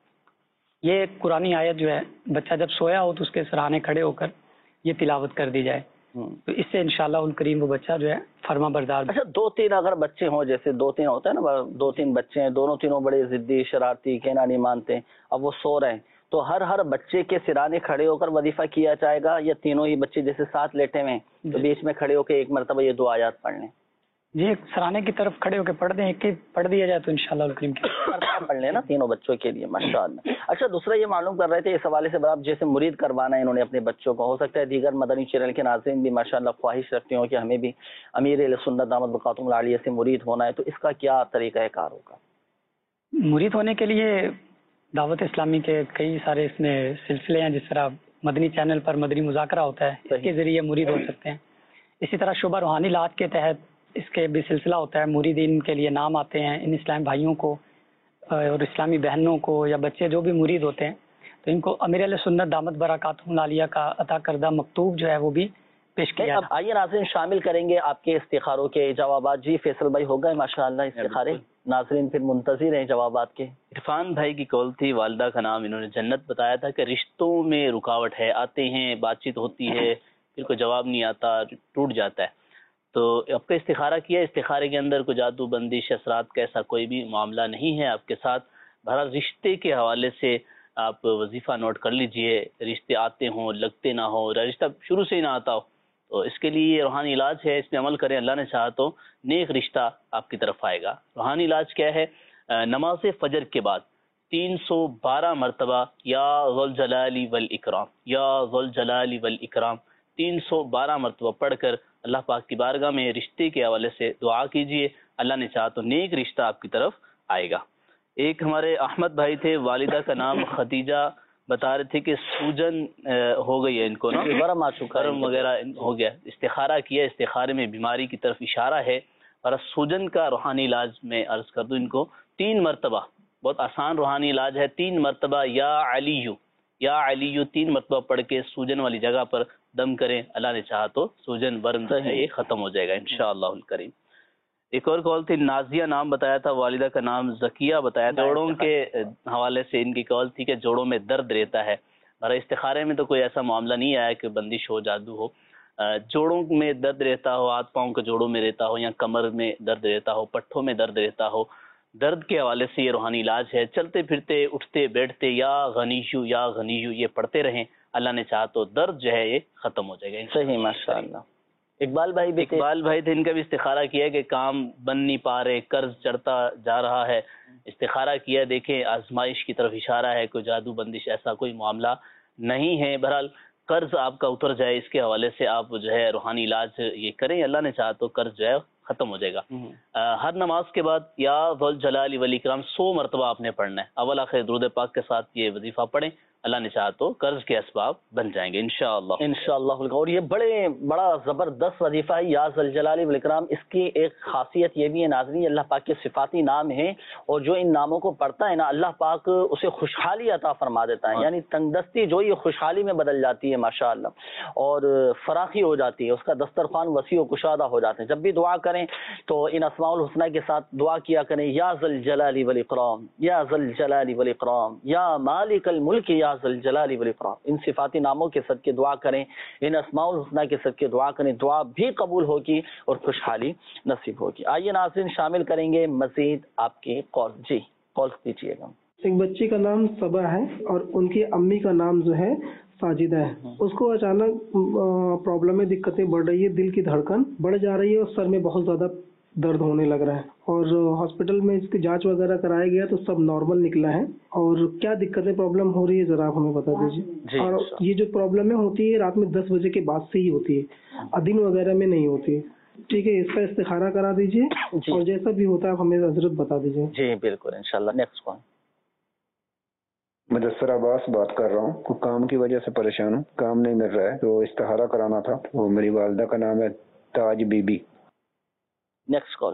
Speaker 3: یہ قرآنی آیت جو ہے بچہ جب سویا ہو تو اس کے سرانے کھڑے ہو کر یہ تلاوت کر دی جائے, تو اس سے انشاءاللہ الکریم وہ بچہ جو ہے فرما بردار.
Speaker 2: اچھا, 2-3 اگر بچے ہوں, جیسے 2-3 ہوتا ہے نا, 2-3 بچے ہیں, دونوں تینوں بڑے ضدی, شرارتی, کہنا نہیں مانتے, اب وہ سو رہے ہیں, تو ہر بچے کے سرانے کھڑے ہو کر وظیفہ کیا جائے گا, یا تینوں ہی بچے جیسے ساتھ لیٹے ہوئے ہیں تو بیچ میں کھڑے ہو کے ایک مرتبہ یہ 2 آیات پڑھ لیں؟
Speaker 3: جی, سرانے کی طرف کھڑے ہو کے پڑھ دیں, ایک ہی پڑھ دیا جائے تو انشاءاللہ الکریم
Speaker 2: پڑھ لیں نا تینوں بچوں کے لیے, ماشاءاللہ. اچھا, دوسرا یہ معلوم کر رہے تھے اس حوالے سے, آپ جیسے مرید کروانا ہے انہوں نے اپنے بچوں کو, ہو سکتا ہے دیگر مدنی چینل کے ناظرین بھی ماشاءاللہ خواہش رکھتے ہوں کہ ہمیں بھی امیر اہل سنت دامت برکاتہم العالیہ سے مرید ہونا ہے, تو اس کا کیا طریقہ کار ہوگا؟
Speaker 3: مرید ہونے کے لیے دعوت اسلامی کے کئی سارے اس میں سلسلے ہیں, جس طرح مدنی چینل پر مدنی مذاکرہ ہوتا ہے, اس کے ذریعے مرید ہو سکتے ہیں. اسی طرح شعبہ روحانی علاج کے تحت اس کے بھی سلسلہ ہوتا ہے, مریدین کے لیے نام آتے ہیں, ان اسلام بھائیوں کو اور اسلامی بہنوں کو یا بچے جو بھی مرید ہوتے ہیں تو ان کو امیر اہل سنت دامت برکاتہم العالیہ کا عطا کردہ مکتوب جو ہے وہ بھی پیش کیا.
Speaker 2: اب آئیے ناظرین شامل کریں گے آپ کے استخاروں کے جوابات. جی فیصل بھائی, ہو گئے ماشاءاللہ استخارے؟ ناظرین پھر منتظر ہیں جوابات کے.
Speaker 4: عرفان بھائی کی کال تھی, والدہ کا نام انہوں نے جنت بتایا تھا کہ رشتوں میں رکاوٹ ہے, آتے ہیں, بات چیت ہوتی ہے, پھر کوئی جواب نہیں آتا, ٹوٹ جاتا ہے. تو آپ کا استخارہ کیا, استخارے کے اندر کوئی جادو بندش اثرات کا ایسا کوئی بھی معاملہ نہیں ہے آپ کے ساتھ. بہرحال رشتے کے حوالے سے آپ وظیفہ نوٹ کر لیجئے, رشتے آتے ہوں, لگتے نہ ہو, رشتہ شروع سے ہی نہ آتا ہو, تو اس کے لیے روحانی علاج ہے, اس میں عمل کریں, اللہ نے چاہا تو نیک رشتہ آپ کی طرف آئے گا. روحانی علاج کیا ہے؟ نماز فجر کے بعد 312 مرتبہ یا ذوالجلال والاکرام, یا ذوالجلال والاکرام 312 مرتبہ پڑھ کر اللہ پاک کی بارگاہ میں رشتے کے حوالے سے دعا کیجئے, اللہ نے چاہا تو نیک رشتہ آپ کی طرف آئے گا. ایک ہمارے احمد بھائی تھے, والدہ کا نام خدیجہ, بتا رہے تھے کہ سوجن ہو گئی ہے ان کو نا,
Speaker 2: ورم آ چکا,
Speaker 4: ورم وغیرہ ہو گیا, استخارہ کیا, استخارے میں بیماری کی طرف اشارہ ہے, اور سوجن کا روحانی علاج میں عرض کر دوں ان کو 3 مرتبہ, بہت آسان روحانی علاج ہے, 3 مرتبہ یا علیو 3 مرتبہ پڑھ کے سوجن والی جگہ پر دم کریں, اللہ نے چاہا تو سوجن ورم ہے یہ ختم ہو جائے گا انشاءاللہ الکریم. ایک اور کال تھی, نازیہ نام بتایا تھا, والدہ کا نام ذکیہ بتایا تھا. جوڑوں کے حوالے سے ان کی کال تھی کہ جوڑوں میں درد رہتا ہے. ہمارے استخارے میں تو کوئی ایسا معاملہ نہیں آیا کہ بندش ہو, جادو ہو. جوڑوں میں درد رہتا ہو, ہاتھ پاؤں کے جوڑوں میں رہتا ہو, یا کمر میں درد رہتا ہو, پٹھوں میں درد رہتا ہو, درد کے حوالے سے یہ روحانی علاج ہے. چلتے پھرتے اٹھتے بیٹھتے یا غنیشو یہ پڑھتے رہیں, اللہ نے چاہا تو درد جو ہے یہ ختم ہو جائے گا.
Speaker 2: صحیح, ماشاء اللہ. اقبال بھائی تھے, ان کا بھی استخارہ کیا ہے کہ کام بن نہیں پا رہے, قرض چڑھتا جا رہا ہے. استخارہ کیا, دیکھیں آزمائش کی طرف اشارہ ہے, کوئی جادو بندش ایسا کوئی معاملہ نہیں ہے. بہرحال قرض آپ کا اتر جائے, اس کے حوالے سے آپ جو ہے روحانی علاج یہ کریں, اللہ نے چاہا تو قرض جو ہے ختم ہو جائے گا. ہر نماز کے بعد یا ذوالجلال والاکرام 100 مرتبہ آپ نے پڑھنا ہے. اول آخر درود پاک کے ساتھ یہ وظیفہ پڑھیں, اللہ نے چاہا تو قرض کے اسباب بن جائیں گے انشاءاللہ. اور یہ بڑا زبردست وظیفہ ہے یا ذوالجلال والاکرام. اس کی ایک خاصیت یہ بھی ہے ناظرین, اللہ پاک کے صفاتی نام ہیں, اور جو ان ناموں کو پڑھتا ہے نا, اللہ پاک اسے خوشحالی عطا فرما دیتا ہے. یعنی تندرستی جو یہ خوشحالی میں بدل جاتی ہے ماشاءاللہ, اور فراخی ہو جاتی ہے, اس کا دسترخوان وسیع و کشادہ ہو جاتے ہیں. جب بھی دعا کریں تو ان اسماء الحسنی کے ساتھ دعا کیا کریں, یا ذوالجلال والاکرام, یا ذوالجلال والاکرام, یا مالک الملک, یا ذوالجلال والاکرام. ان صفاتی ناموں کے صدقے دعا کریں, ان اسماء الحسنی کے صدقے دعا کریں, دعا بھی قبول ہوگی اور خوشحالی نصیب ہوگی. آئیے ناظرین شامل کریں گے مزید آپ کی کال. جی کال دیجیے گا.
Speaker 15: ایک بچی کا نام صبا ہے اور ان کی امی کا نام جو ہے ساجدہ ہے. اس کو اچانک پرابلم میں دقتیں بڑھ رہی ہے, دل کی دھڑکن بڑھ جا رہی ہے اور سر میں بہت زیادہ درد ہونے لگ رہا ہے, اور ہاسپٹل میں اس کی جانچ وغیرہ کرایا گیا تو سب نارمل نکلا ہے. اور کیا دقتیں پرابلم ہو رہی ہے ذرا آپ ہمیں بتا دیجیے. اور یہ جو پرابلم ہوتی ہے رات میں 10 بجے کے بعد سے ہی ہوتی ہے, دن وغیرہ میں نہیں ہوتی. ٹھیک ہے, اس کا استخارہ کرا دیجیے, اور جیسا بھی ہوتا ہے آپ ہمیں حضرت بتا دیجیے.
Speaker 2: جی بالکل انشاءاللہ. نیکسٹ کون؟
Speaker 16: مدثر عباس بات کر رہا ہوں. کام کی وجہ سے پریشان ہوں, کام نہیں مل رہا ہے تو استخارہ کرانا تھا. وہ میری والدہ کا نام ہے Taj Bibi.
Speaker 2: Next call.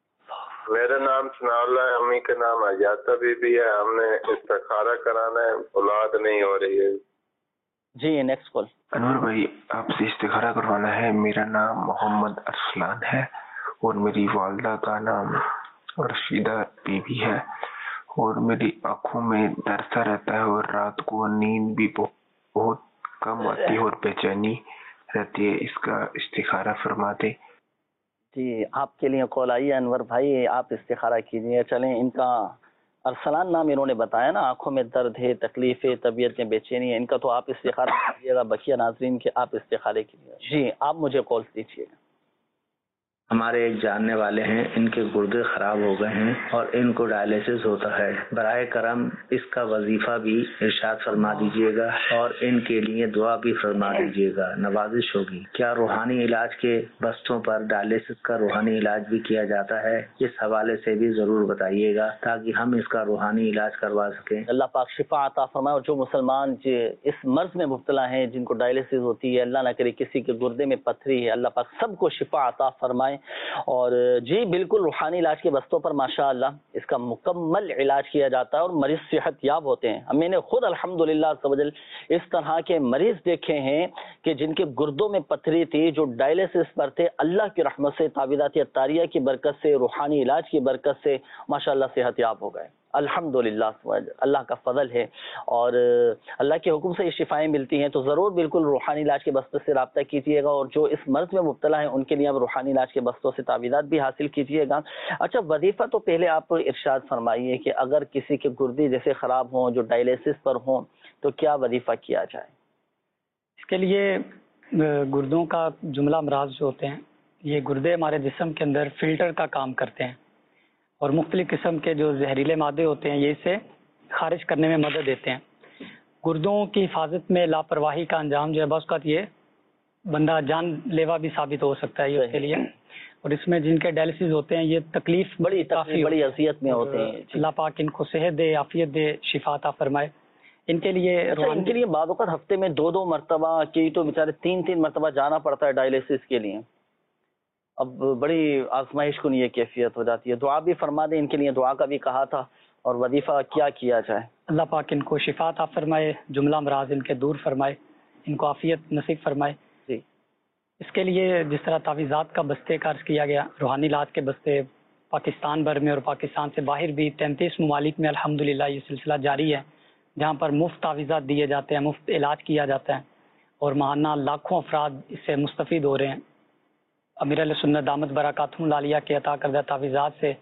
Speaker 17: میرا نام ثناء اللہ ہے, امی کا نام حجاتہ بی بی ہے. ہم نے استخارہ کرانا ہے, اولاد نہیں ہو رہی ہے.
Speaker 2: جی نیکسٹ کال.
Speaker 18: انور بھائی آپ سے استخارہ کروانا ہے. میرا نام محمد ارسلان ہے اور میری والدہ کا نام رشیدہ بی بی ہے, اور میری آنکھوں میں درد رہتا ہے اور رات کو نیند بھی بہت کم آتی ہے اور بے چینی رہتی ہے. اس کا استخارہ فرما دیں.
Speaker 2: جی آپ کے لیے کال آئی ہے انور بھائی, آپ استخارہ کیجیے. چلیں, ان کا ارسلان نام انہوں نے بتایا نا, آنکھوں میں درد ہے, تکلیف ہے, طبیعت میں بے چینی ہے, ان کا تو آپ استخارہ کیجیے گا. بقیہ ناظرین کے آپ استخارے کیجیے. جی آپ مجھے کال دیجیے گا.
Speaker 19: ہمارے ایک جاننے والے ہیں, ان کے گردے خراب ہو گئے ہیں اور ان کو ڈائلیسس ہوتا ہے. براہ کرم اس کا وظیفہ بھی ارشاد فرما دیجیے گا اور ان کے لیے دعا بھی فرما دیجیے گا, نوازش ہوگی. کیا روحانی علاج کے بستوں پر ڈائلیسس کا روحانی علاج بھی کیا جاتا ہے؟ اس حوالے سے بھی ضرور بتائیے گا تاکہ ہم اس کا روحانی علاج کروا سکیں.
Speaker 2: اللہ پاک شفا عطا فرمائے. اور جو مسلمان اس مرض میں مبتلا ہیں, جن کو ڈائلیسس ہوتی ہے, اللہ نہ کرے کسی کے گردے میں پتھری ہے, اللہ پاک سب کو شفا عطا فرمائے. اور جی بالکل روحانی علاج کے بستوں پر ماشاءاللہ اس کا مکمل علاج کیا جاتا ہے اور مریض صحت یاب ہوتے ہیں. میں نے خود الحمدللہ اس طرح کے مریض دیکھے ہیں کہ جن کے گردوں میں پتھری تھی, جو ڈائلیسس پر تھے, اللہ کی رحمت سے, تعویذات اطاریہ کی برکت سے, روحانی علاج کی برکت سے ماشاءاللہ صحت یاب ہو گئے. الحمدللہ, اللہ کا فضل ہے اور اللہ کے حکم سے یہ شفائیں ملتی ہیں. تو ضرور بالکل روحانی علاج کے بستوں سے رابطہ کیجیے گا, اور جو اس مرض میں مبتلا ہیں ان کے لیے اب روحانی علاج کے بستوں سے تعویذات بھی حاصل کیجیے گا. اچھا, وظیفہ تو پہلے آپ ارشاد فرمائیے کہ اگر کسی کے گردے جیسے خراب ہوں, جو ڈائلیسس پر ہوں, تو کیا وظیفہ کیا جائے؟
Speaker 3: اس کے لیے گردوں کا جملہ امراض جو ہوتے ہیں, یہ گردے ہمارے جسم کے اندر فلٹر کا کام کرتے ہیں, اور مختلف قسم کے جو زہریلے مادے ہوتے ہیں یہ اسے خارج کرنے میں مدد دیتے ہیں. گردوں کی حفاظت میں لاپرواہی کا انجام جو ہے بس اوقات یہ بندہ جان لیوا بھی ثابت ہو سکتا ہے اس کے لیے. اور اس میں جن کے ڈائلیسس ہوتے ہیں یہ تکلیف
Speaker 2: بڑی اذیت میں ہوتے ہیں.
Speaker 3: اللہ پاک ان کو صحت دے, عافیت دے, شفا عطا فرمائے. ان کے لیے
Speaker 2: بعض اوقات ہفتے میں 2 مرتبہ, کی تو بیچارے 3 مرتبہ جانا پڑتا ہے ڈائلیسس کے لیے. اب بڑی آزمائش کن یہ کیفیت ہو جاتی ہے. دعا بھی فرما دیں, ان کے لیے دعا کا بھی کہا تھا, اور وظیفہ کیا جائے؟
Speaker 3: اللہ پاک ان کو شفا عطا فرمائے, جملہ امراض ان کے دور فرمائے, ان کو عافیت نصیب فرمائے.
Speaker 2: جی
Speaker 3: اس کے لیے جس طرح تعویذات کا بستے کا عرض کیا گیا, روحانی علاج کے بستے پاکستان بھر میں اور پاکستان سے باہر بھی 33 ممالک میں الحمدللہ یہ سلسلہ جاری ہے, جہاں پر مفت تعویذات دیے جاتے ہیں, مفت علاج کیا جاتا ہے, اور ماہانہ لاکھوں افراد اس سے مستفید ہو رہے ہیں. امیر علیہ سنت دامت برکاتہم العالیہ کے عطا کردہ تعویذات سے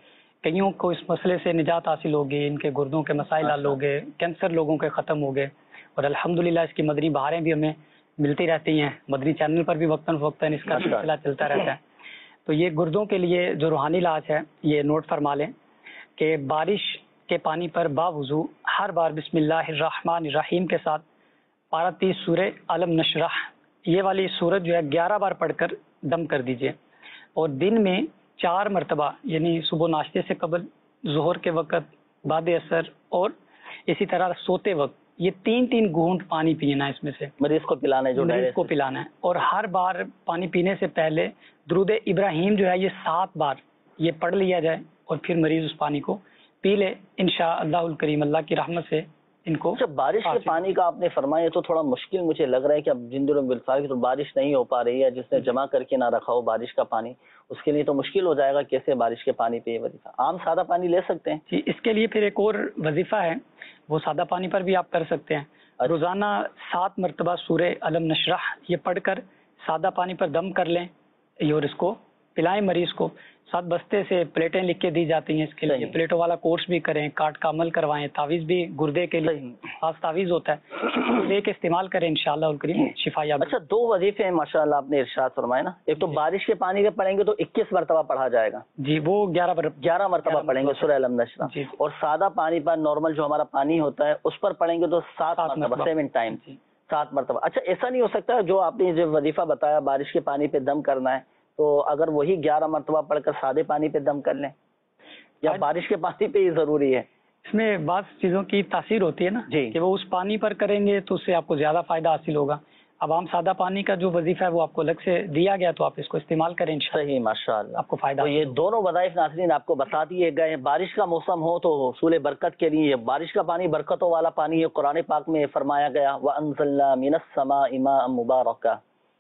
Speaker 3: کئیوں کو اس مسئلے سے نجات حاصل ہوگی، ان کے گردوں کے مسائل حل ہو گئے، کینسر لوگوں کے ختم ہو گئے، اور الحمدللہ اس کی مدنی بہاریں بھی ہمیں ملتی رہتی ہیں، مدنی چینل پر بھی وقتاً فوقتاً اس کا سلسلہ چلتا رہتا ہے۔ تو یہ گردوں کے لیے جو روحانی علاج ہے یہ نوٹ فرما لیں کہ بارش کے پانی پر باوضو ہر بار بسم اللہ الرحمن الرحیم کے ساتھ پارہ 30 سورہ علم نشرح یہ والی سورت جو ہے 11 بار پڑھ کر دم کر دیجئے، اور دن میں 4 مرتبہ یعنی صبح ناشتے سے قبل، ظہر کے وقت، بعد اثر، اور اسی طرح سوتے وقت یہ 3 گھونٹ پانی پینا ہے، اس میں سے
Speaker 2: مریض کو پلانا ہے، جو
Speaker 3: مریض کو پلانا ہے، اور ہر بار پانی پینے سے پہلے درود ابراہیم جو ہے یہ 7 بار یہ پڑھ لیا جائے، اور پھر مریض اس پانی کو پی لے انشاءاللہ الکریم، اللہ کی رحمت سے ان کو۔
Speaker 2: جب بارش کے پانی کا آپ نے فرمایا تو تھوڑا مشکل مجھے لگ رہا ہے کہ اب جن دنوں بالفعل کی تو بارش نہیں ہو پا رہی ہے، جس نے جمع کر کے نہ رکھا ہو بارش کا پانی، اس کے لیے تو مشکل ہو جائے گا، کیسے بارش کے پانی پہ یہ وظیفہ؟ عام سادہ پانی لے سکتے ہیں
Speaker 3: جی، اس کے لیے پھر ایک اور وظیفہ ہے، وہ سادہ پانی پر بھی آپ کر سکتے ہیں۔ روزانہ 7 مرتبہ سورہ علم نشرح یہ پڑھ کر سادہ پانی پر دم کر لیں، اور اس کو پلائیں مریض کو۔ 7 بستے سے پلیٹیں لکھ کے دی جاتی ہیں، اس کے لیے پلیٹوں والا کورس بھی کریں، کاٹ کا عمل کروائیں، تعویذ بھی گردے کے لیے خاص تعویذ ہوتا ہے، لے کے استعمال کریں انشاءاللہ الکریم شفا یاب۔
Speaker 2: اچھا، 2 وظیفے ہیں ماشاءاللہ آپ نے ارشاد فرمایا نا، ایک تو بارش کے پانی کے پڑھیں گے تو 21 مرتبہ پڑھا جائے گا
Speaker 3: جی، وہ 11
Speaker 2: مرتبہ پڑھیں گے سورہ علم نشرح، اور سادہ پانی پر نارمل جو ہمارا پانی ہوتا ہے اس پر پڑھیں گے تو 7 مرتبہ 7 ٹائم 7 مرتبہ۔ اچھا، ایسا نہیں ہو سکتا جو آپ نے جو وظیفہ بتایا بارش کے پانی پہ دم کرنا ہے، تو اگر وہی 11 مرتبہ پڑھ کر سادے پانی پہ دم کر لیں، یا بارش کے پانی پہ ہی ضروری ہے؟
Speaker 3: اس میں بعض چیزوں کی تاثیر ہوتی ہے نا کہ وہ اس پانی پر کریں گے تو اس سے آپ کو زیادہ فائدہ حاصل ہوگا۔ اب عام سادہ پانی کا جو وظیفہ ہے وہ آپ کو الگ سے دیا گیا، تو آپ اس کو استعمال کریں انشاءاللہ۔
Speaker 2: صحیح، ماشاءاللہ،
Speaker 3: آپ کو فائدہ۔
Speaker 2: تو یہ دونوں وظائف ناظرین آپ کو بتا دیے گئے ہیں۔ بارش کا موسم ہو تو حصول برکت کے لیے، بارش کا پانی برکتوں والا پانی ہے، قرآن پاک میں فرمایا گیا وَأَنزَلْنَا مِنَ السَّمَاءِ مَاءً مُبَارَكًا،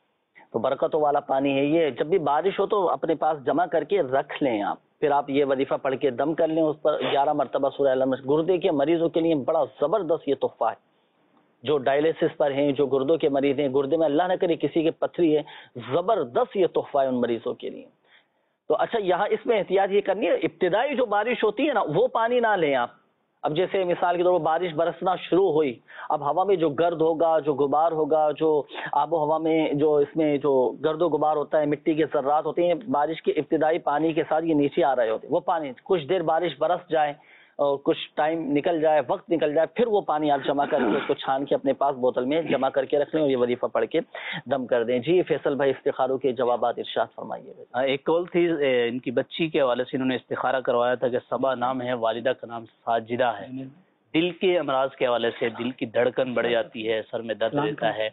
Speaker 2: تو برکتوں والا پانی ہے یہ۔ جب بھی بارش ہو تو اپنے پاس جمع کر کے رکھ لیں آپ، پھر آپ یہ وظیفہ پڑھ کے دم کر لیں، اس پر 11 مرتبہ سورہ علم۔ گردے کے مریضوں کے لیے بڑا زبردست یہ تحفہ ہے، جو ڈائلیسس پر ہیں، جو گردوں کے مریض ہیں، گردے میں اللہ نہ کرے کسی کے پتھری ہے، زبردست یہ تحفہ ہے ان مریضوں کے لیے۔ تو اچھا، یہاں اس میں احتیاط یہ کرنی ہے، ابتدائی جو بارش ہوتی ہے نا وہ پانی نہ لیں آپ۔ اب جیسے مثال کے طور پر بارش برسنا شروع ہوئی، اب ہوا میں جو گرد ہوگا، جو غبار ہوگا، جو آب و ہوا میں جو اس میں جو گرد و غبار ہوتا ہے، مٹی کے ذرات ہوتے ہیں، بارش کے ابتدائی پانی کے ساتھ یہ نیچے آ رہے ہوتے ہیں، وہ پانی کچھ دیر بارش برس جائے اور کچھ ٹائم نکل جائے، وقت نکل جائے، پھر وہ پانی آپ جمع کر کے اس کو چھان کے اپنے پاس بوتل میں جمع کر کے رکھ لیں اور یہ وظیفہ پڑھ کے دم کر دیں۔ جی فیصل بھائی، استخاروں کے جوابات ارشاد فرمائیے۔
Speaker 4: ایک کال تھی ان کی بچی کے حوالے سے، انہوں نے استخارہ کروایا تھا کہ صبا نام ہے، والدہ کا نام ساجدہ ہے، دل کے امراض کے حوالے سے دل کی دھڑکن بڑھ جاتی ہے، سر میں درد رہتا ہے،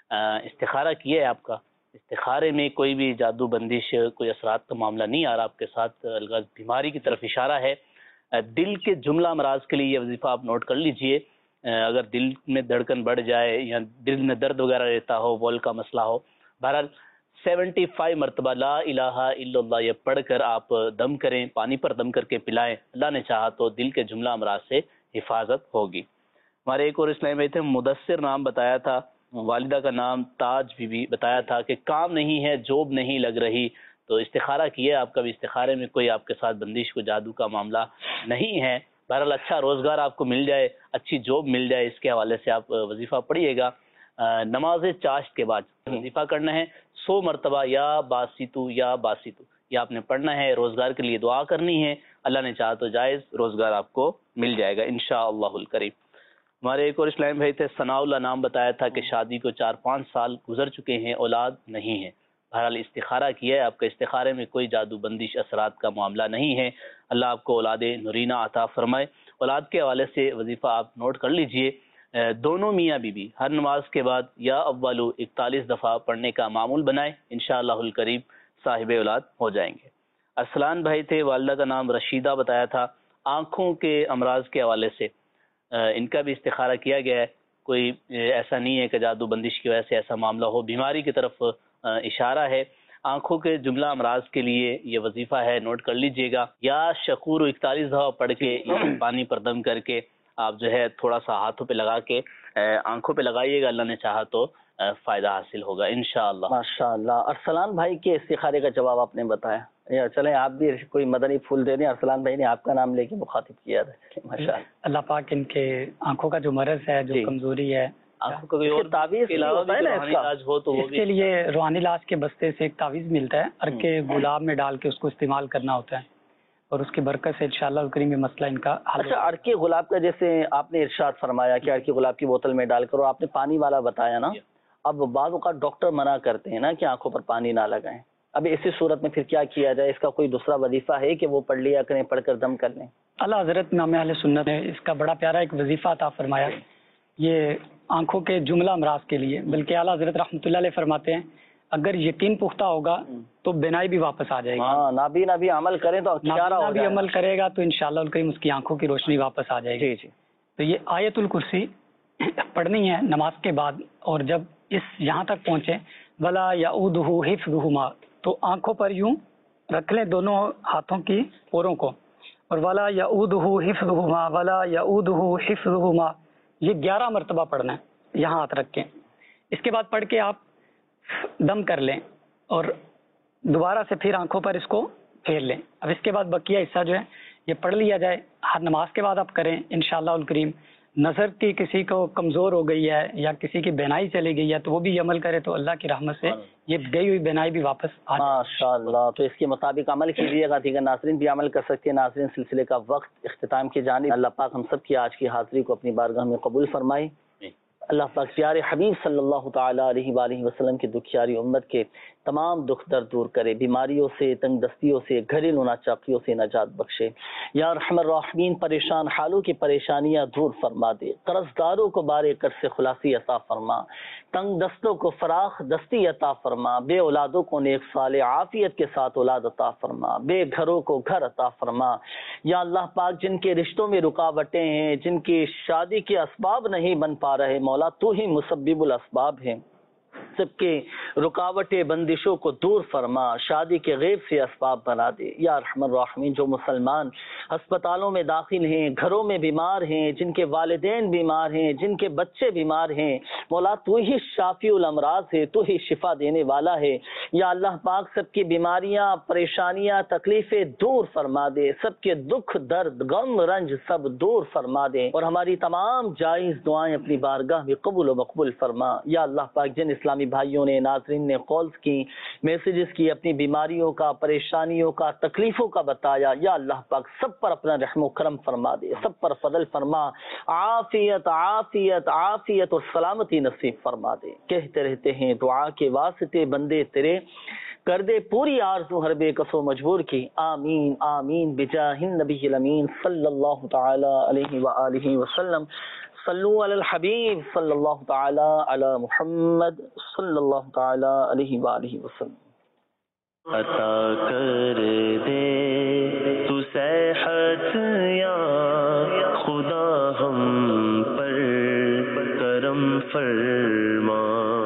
Speaker 4: استخارہ کیا ہے آپ کا؟ استخارے میں کوئی بھی جادو بندش، کوئی اثرات کا معاملہ نہیں آ رہا آپ کے ساتھ، الغرض بیماری کی طرف اشارہ ہے۔ دل کے جملہ امراض کے لیے یہ وظیفہ آپ نوٹ کر لیجئے۔ اگر دل میں دھڑکن بڑھ جائے یا دل میں درد وغیرہ رہتا ہو، وول کا مسئلہ ہو، بہرحال 75 مرتبہ لا الہ الا اللہ یہ پڑھ کر آپ دم کریں، پانی پر دم کر کے پلائیں، اللہ نے چاہا تو دل کے جملہ امراض سے حفاظت ہوگی۔ ہمارے ایک اور اسلام بھائی تھے، مدثر نام بتایا تھا، والدہ کا نام تاج بی بی بتایا تھا کہ کام نہیں ہے، جاب نہیں لگ رہی، تو استخارہ کیا آپ کا بھی؟ استخارے میں کوئی آپ کے ساتھ بندش، کو جادو کا معاملہ نہیں ہے، بہرحال اچھا روزگار آپ کو مل جائے، اچھی جاب مل جائے، اس کے حوالے سے آپ وظیفہ پڑھیے گا۔ نماز چاشت کے بعد وظیفہ کرنا ہے 100 مرتبہ یا باسیتو یا باسیتو، یہ آپ نے پڑھنا ہے، روزگار کے لیے دعا کرنی ہے، اللہ نے چاہا تو جائز روزگار آپ کو مل جائے گا انشاءاللہ الکریم۔ ہمارے ایک اور اسلام بھائی تھے، ثناء اللہ نام بتایا تھا کہ شادی کو 4-5 سال گزر چکے ہیں، اولاد نہیں ہے، بہرحال استخارہ کیا ہے آپ کا، استخارے میں کوئی جادو بندش اثرات کا معاملہ نہیں ہے، اللہ آپ کو اولاد نورینہ عطا فرمائے۔ اولاد کے حوالے سے وظیفہ آپ نوٹ کر لیجئے، دونوں میاں بیوی ہر نماز کے بعد یا اولو 41 دفعہ پڑھنے کا معمول بنائیں، انشاءاللہ الکریم صاحب اولاد ہو جائیں گے۔ ارسلان بھائی تھے، والدہ کا نام رشیدہ بتایا تھا، آنکھوں کے امراض کے حوالے سے ان کا بھی استخارہ کیا گیا ہے، کوئی ایسا نہیں ہے کہ جادو بندش کی وجہ سے ایسا معاملہ ہو، بیماری کی طرف اشارہ ہے۔ آنکھوں کے جملہ امراض کے لیے یہ وظیفہ ہے، نوٹ کر لیجئے گا، یا شکور 41 دفعہ پڑھ کے پانی پر دم کر کے آپ جو ہے تھوڑا سا ہاتھوں پہ لگا کے آنکھوں پہ لگائیے گا، اللہ نے چاہا تو فائدہ حاصل ہوگا انشاءاللہ۔
Speaker 2: ماشاءاللہ۔ ارسلان بھائی کے استخارے کا جواب آپ نے بتایا، یا چلیں آپ بھی کوئی مدنی پھول دے دیں. ارسلان بھائی نے آپ کا نام لے کے مخاطب کیا تھا. ماشاء
Speaker 3: اللہ پاک ان کے آنکھوں کا جو مرض ہے، جو کمزوری ہے،
Speaker 2: تعویذ
Speaker 3: اس کے لیے روحانی علاج کے بستے سے ایک تعویذ ملتا ہے، ارک گلاب میں ڈال کے اس کو استعمال کرنا ہوتا ہے، اور اس کی برکت سے انشاءاللہ الکریم یہ مسئلہ ان کا حل.
Speaker 2: اچھا، ارک گلاب کا جیسے آپ نے ارشاد فرمایا کہ ارک گلاب کی بوتل میں ڈال کر، اور آپ نے پانی والا بتایا نا، اب بعض اوقات ڈاکٹر منع کرتے ہیں نا کہ آنکھوں پر پانی نہ لگائیں. اب اسی صورت میں پھر کیا کیا جائے؟ اس کا کوئی دوسرا وظیفہ ہے کہ وہ پڑھ لیا کریں، پڑھ کر دم کر لیں؟
Speaker 3: اللہ حضرت امام اہل سنت نے اس کا بڑا پیارا ایک وظیفہ عطا فرمایا، یہ آنکھوں کے جملہ امراض کے لیے. بلکہ اعلیٰ حضرت رحمۃ اللہ علیہ فرماتے ہیں اگر یقین پختہ ہوگا تو بینائی بھی واپس آ جائے گی.
Speaker 2: نابینا بھی عمل کریں تو
Speaker 3: نابینا بھی عمل کرے گا تو انشاءاللہ الکریم اس کی آنکھوں کی روشنی واپس آ جائے گی.
Speaker 2: جی.
Speaker 3: تو یہ آیت الکرسی پڑھنی ہے نماز کے بعد، اور جب اس یہاں تک پہنچے ولا یعودہ حفظہما، تو آنکھوں پر یوں رکھ لیں دونوں ہاتھوں کی پوروں کو، اور ولا یعودہ حفظہما ولا یعودہ حفظہما، یہ 11 مرتبہ پڑھنا ہے یہاں ہاتھ رکھ کے. اس کے بعد پڑھ کے آپ دم کر لیں اور دوبارہ سے پھر آنکھوں پر اس کو پھیر لیں. اب اس کے بعد بقیہ حصہ جو ہے یہ پڑھ لیا جائے، ہر نماز کے بعد آپ کریں انشاءاللہ الکریم. نظر کی کسی کو کمزور ہو گئی ہے یا کسی کی بینائی چلی گئی ہے تو وہ بھی عمل کرے تو اللہ کی رحمت سے یہ گئی ہوئی بینائی بھی واپس آ جائے.
Speaker 2: ماشاءاللہ. تو اس کے مطابق عمل کیجیے گا. دیگر ناظرین بھی عمل کر سکتے ہیں. ناظرین، سلسلے کا وقت اختتام کی جانب. اللہ پاک ہم سب کی آج کی حاضری کو اپنی بارگاہ میں قبول فرمائے. اللہ پاک پیارے حبیب صلی اللہ تعالی علیہ وآلہ وسلم کی دکھیاری امت کے تمام دکھ درد دور کرے، بیماریوں سے، تنگ دستیوں سے، گھریلو ناچاقیوں سے نجات بخشے. یا ارحم الراحمین، پریشان حالوں کی پریشانیاں دور فرما دے، قرض داروں کو بارے قرض سے خلاصی عطا فرما، تنگ دستوں کو فراخ دستی عطا فرما، بے اولادوں کو نیک صالح عافیت کے ساتھ اولاد عطا فرما، بے گھروں کو گھر عطا فرما. یا اللہ پاک، جن کے رشتوں میں رکاوٹیں ہیں، جن کی شادی کے اسباب نہیں بن پا رہے، مولا تو ہی مسبب الاسباب ہے، سب کے رکاوٹیں بندشوں کو دور فرما، شادی کے غیب سے اسباب بنا دے. یا ارحم الراحمین، جو مسلمان ہسپتالوں میں داخل ہیں، گھروں میں بیمار ہیں، جن کے والدین بیمار ہیں، جن کے بچے بیمار ہیں، مولا تو ہی شافی الامراض ہے، تو ہی شفا دینے والا ہے. یا اللہ پاک، سب کی بیماریاں، پریشانیاں، تکلیفیں دور فرما دے، سب کے دکھ درد غم رنج سب دور فرما دے، اور ہماری تمام جائز دعائیں اپنی بارگاہ میں قبول و مقبول فرما. یا اللہ پاک، جن اسلامی بھائیوں نے، ناظرین نے کالز کی، میسیجز کی، اپنی بیماریوں کا، پریشانیوں کا، تکلیفوں کا بتایا، یا اللہ پاک سب پر اپنا رحم و کرم فرما دے، سب پر فضل فرما، عافیت عافیت عافیت اور سلامتی نصیب فرما دے. کہتے رہتے ہیں دعا کے واسطے بندے تیرے، کر دے پوری آرزو ہر بے کس و مجبور کی. آمین آمین بجاہ النبی الامین صلی اللہ تعالی علیہ وآلہ وسلم. صلو علی الحبیب صلی اللہ تعالی علی محمد صلی اللہ تعالی علیہ وآلہ وسلم.
Speaker 1: عطا کر دے تو صحت یا خدا، ہم پر کرم فرما.